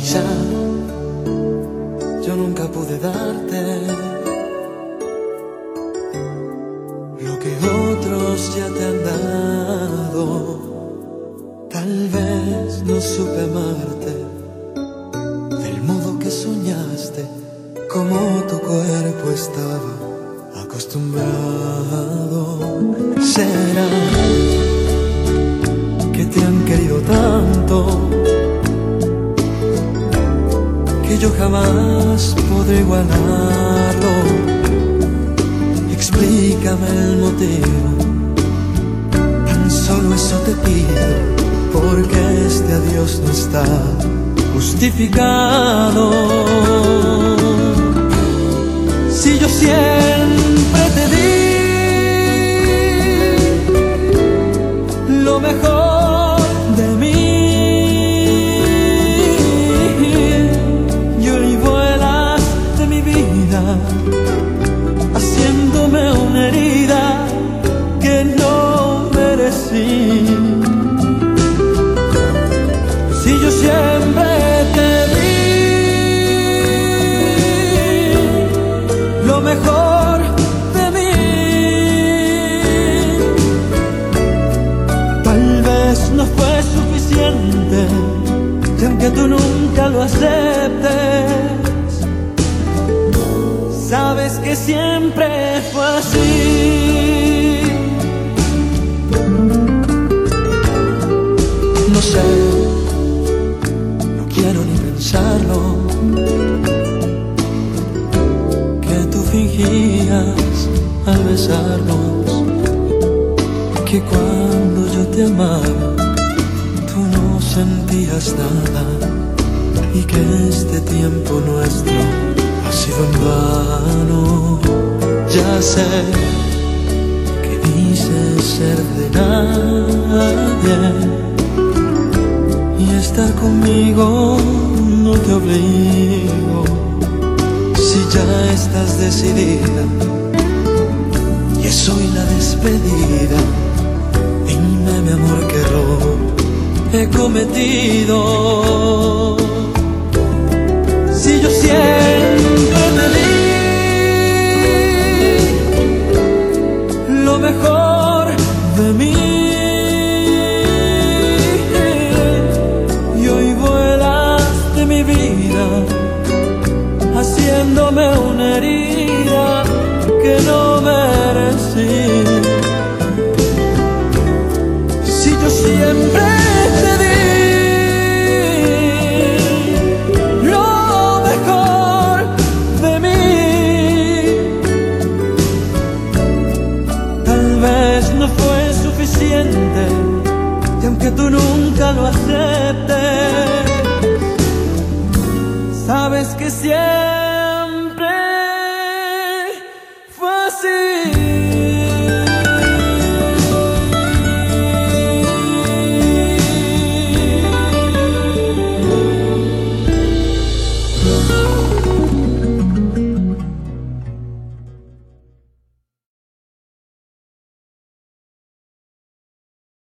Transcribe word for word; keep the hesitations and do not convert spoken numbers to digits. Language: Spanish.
quizá yo nunca pude darte lo que otros ya te han dado. Tal vez no supe amarte del modo que soñaste, como tu cuerpo estaba acostumbrado. ¿Será que te han querido tanto que yo jamás podré igualarlo? Explícame el motivo, tan solo eso te pido, porque este adiós no está justificado. Si yo siempre te di lo mejor de mí, y hoy vuelas de mi vida haciéndome una herida que no merecí. Si yo siempre te di lo mejor de mí, tal vez no fue suficiente, y aunque tú nunca lo aceptes, sabes que siempre fue así. No sé, no quiero ni pensarlo, que tú fingías al besarnos que cuando yo te amaba tú no sentías nada, y que este tiempo nuestro ha sido en vano. Ya sé que dices ser de nadie, y estar conmigo no te obligo. Si ya estás decidida y es hoy la despedida, dime mi amor qué error he cometido. Si yo siempre te di lo mejor de mí, mi vida haciéndome una herida que no merecí. Si yo siempre te di lo mejor de mí, tal vez no fue suficiente, y aunque tú nunca lo aceptes, sabes que siempre